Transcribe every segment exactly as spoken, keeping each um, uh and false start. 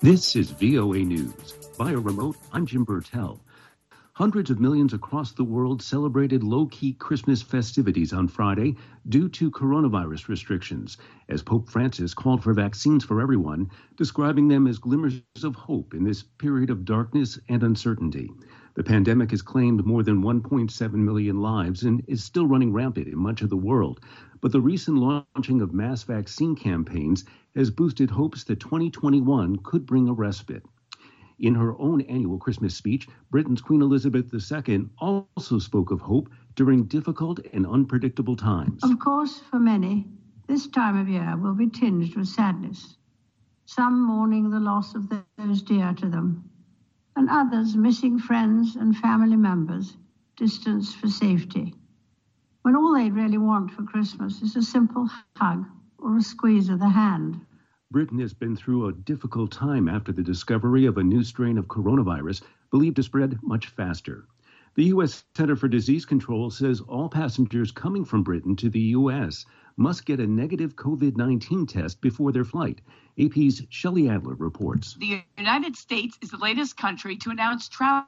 This is V O A News. Via remote, I'm Jim Burtell. Hundreds of millions across the world celebrated low-key Christmas festivities on Friday due to coronavirus restrictions, as Pope Francis called for vaccines for everyone, describing them as glimmers of hope in this period of darkness and uncertainty. The pandemic has claimed more than one point seven million lives and is still running rampant in much of the world. But the recent launching of mass vaccine campaigns has boosted hopes that twenty twenty-one could bring a respite. In her own annual Christmas speech, Britain's Queen Elizabeth the Second also spoke of hope during difficult and unpredictable times. Of course, for many, this time of year will be tinged with sadness. Some mourning the loss of those dear to them, and others missing friends and family members, distanced for safety, when all they really want for Christmas is a simple hug or a squeeze of the hand. Britain has been through a difficult time after the discovery of a new strain of coronavirus believed to spread much faster. The U S Center for Disease Control says all passengers coming from Britain to the U S must get a negative covid nineteen test before their flight. A P's Shelley Adler reports. The United States is the latest country to announce travel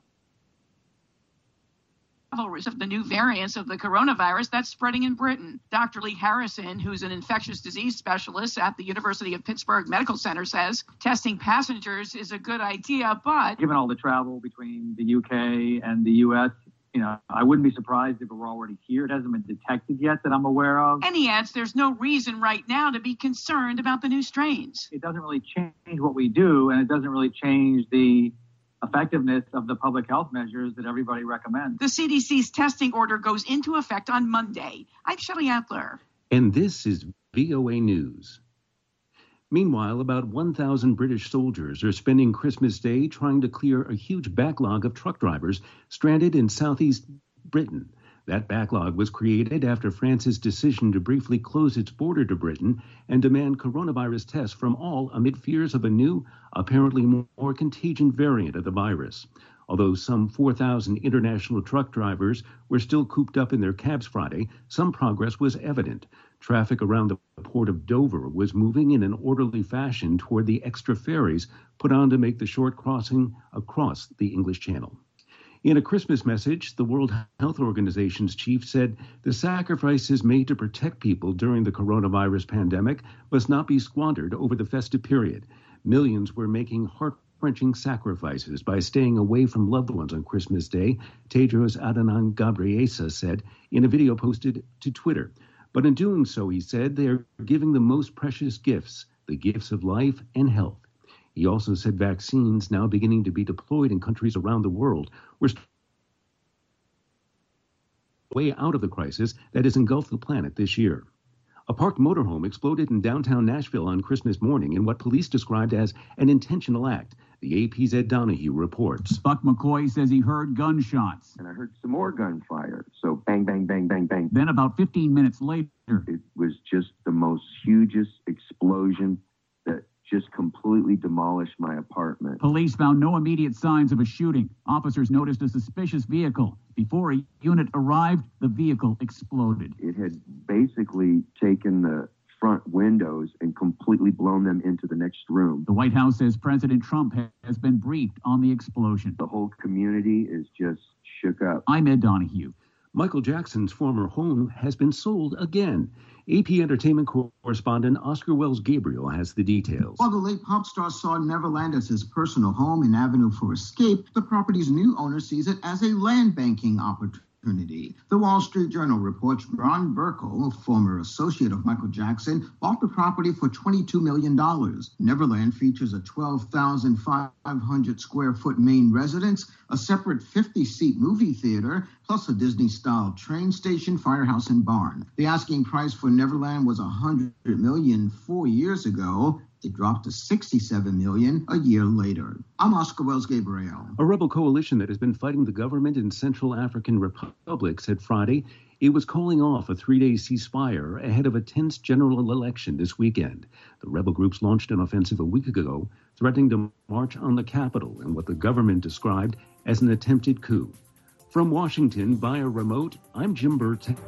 risk of the new variants of the coronavirus that's spreading in Britain. Doctor Lee Harrison, who's an infectious disease specialist at the University of Pittsburgh Medical Center, says testing passengers is a good idea, but given all the travel between the U K and the U S, you know, I wouldn't be surprised if it were already here. It hasn't been detected yet that I'm aware of. And he adds there's no reason right now to be concerned about the new strains. It doesn't really change what we do, and it doesn't really change the effectiveness of the public health measures that everybody recommends. The C D C's testing order goes into effect on Monday. I'm Shelley Adler. And this is V O A News. Meanwhile, about one thousand British soldiers are spending Christmas Day trying to clear a huge backlog of truck drivers stranded in southeast Britain. That backlog was created after France's decision to briefly close its border to Britain and demand coronavirus tests from all amid fears of a new, apparently more contagion variant of the virus. Although some four thousand international truck drivers were still cooped up in their cabs Friday, some progress was evident. Traffic around the port of Dover was moving in an orderly fashion toward the extra ferries put on to make the short crossing across the English Channel. In a Christmas message, the World Health Organization's chief said the sacrifices made to protect people during the coronavirus pandemic must not be squandered over the festive period. Millions were making heart-wrenching sacrifices by staying away from loved ones on Christmas Day, Tedros Adhanom Ghebreyesus said in a video posted to Twitter. But in doing so, he said, they are giving the most precious gifts, the gifts of life and health. He also said vaccines now beginning to be deployed in countries around the world were way out of the crisis that has engulfed the planet this year. A parked motorhome exploded in downtown Nashville on Christmas morning in what police described as an intentional act. The A P's Ed Donahue reports. Buck McCoy says he heard gunshots. And I heard some more gunfire. So bang, bang, bang, bang, bang. Then about fifteen minutes later, it was just the most hugest explosion that just completely demolished my apartment. Police found no immediate signs of a shooting. Officers noticed a suspicious vehicle. Before a unit arrived, the vehicle exploded. It had basically taken the front windows and completely blown them into the next room. The White House says President Trump has been briefed on the explosion. The whole community is just shook up. I'm Ed Donahue. Michael Jackson's former home has been sold again. A P Entertainment correspondent Oscar Wells Gabriel has the details. While the late pop star saw Neverland as his personal home and avenue for escape, the property's new owner sees it as a land banking opportunity. The Wall Street Journal reports Ron Burkle, former associate of Michael Jackson, bought the property for twenty-two million dollars. Neverland features a twelve thousand five hundred square foot main residence, a separate fifty-seat movie theater, plus a Disney-style train station, firehouse, and barn. The asking price for Neverland was one hundred million dollars four years ago. It dropped to sixty-seven million dollars a year later. I'm Oscar Wells Gabriel. A rebel coalition that has been fighting the government in Central African Republic said Friday it was calling off a three-day ceasefire ahead of a tense general election this weekend. The rebel groups launched an offensive a week ago, threatening to march on the capital in what the government described as an attempted coup. From Washington via remote, I'm Jim Burtell.